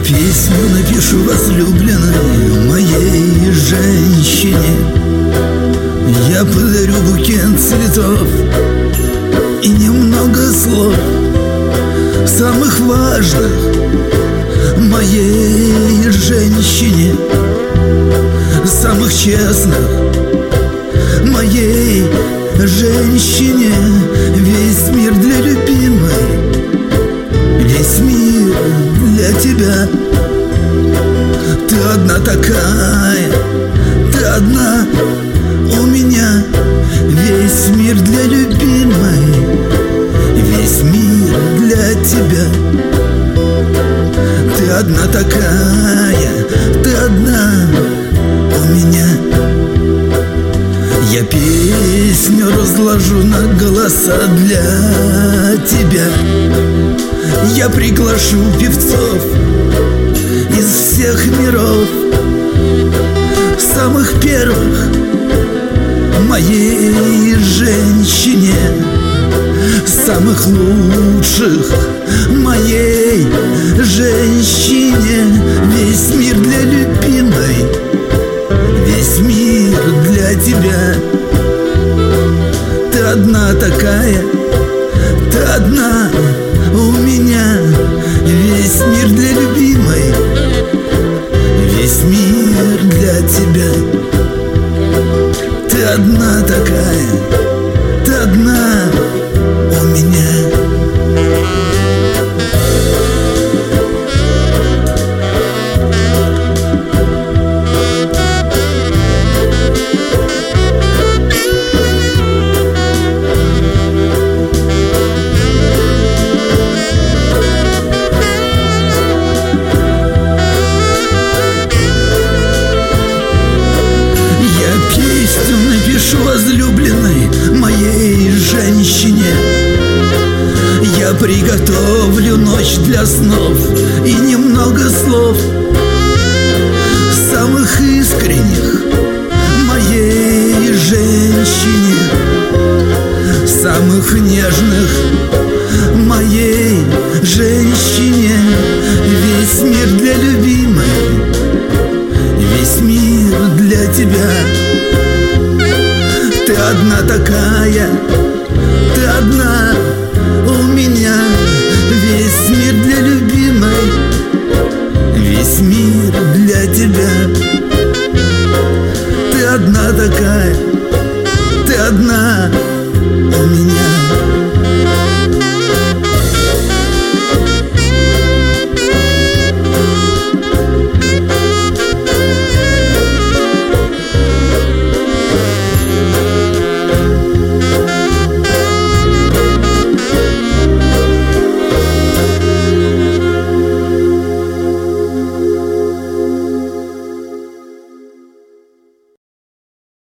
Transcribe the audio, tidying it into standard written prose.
песню напишу возлюбленной моей женщине. Я подарю букет цветов и немного слов, самых важных моей женщине, самых честных моей женщине. Весь мир для любимой, весь мир для тебя. Ты одна такая, ты одна у меня. Весь мир для любимой, весь мир для тебя. Ты одна такая, ты одна у меня. Я песню разложу на голоса для тебя. Я приглашу певцов из всех миров, самых первых моей женщине, самых лучших моей женщине. Весь мир для любимой, весь мир для тебя. Ты одна такая, ты одна у меня. Весь мир для любимой, весь мир для тебя. Ты одна такая, ты одна у меня. Возлюбленной моей женщине я приготовлю ночь для снов и немного слов, самых искренних моей женщине, самых нежных моей женщине. Весь мир для любимой, весь мир для тебя. Ты одна такая, ты одна у меня. Весь мир для любимой, весь мир для тебя. Ты одна такая, ты одна у меня.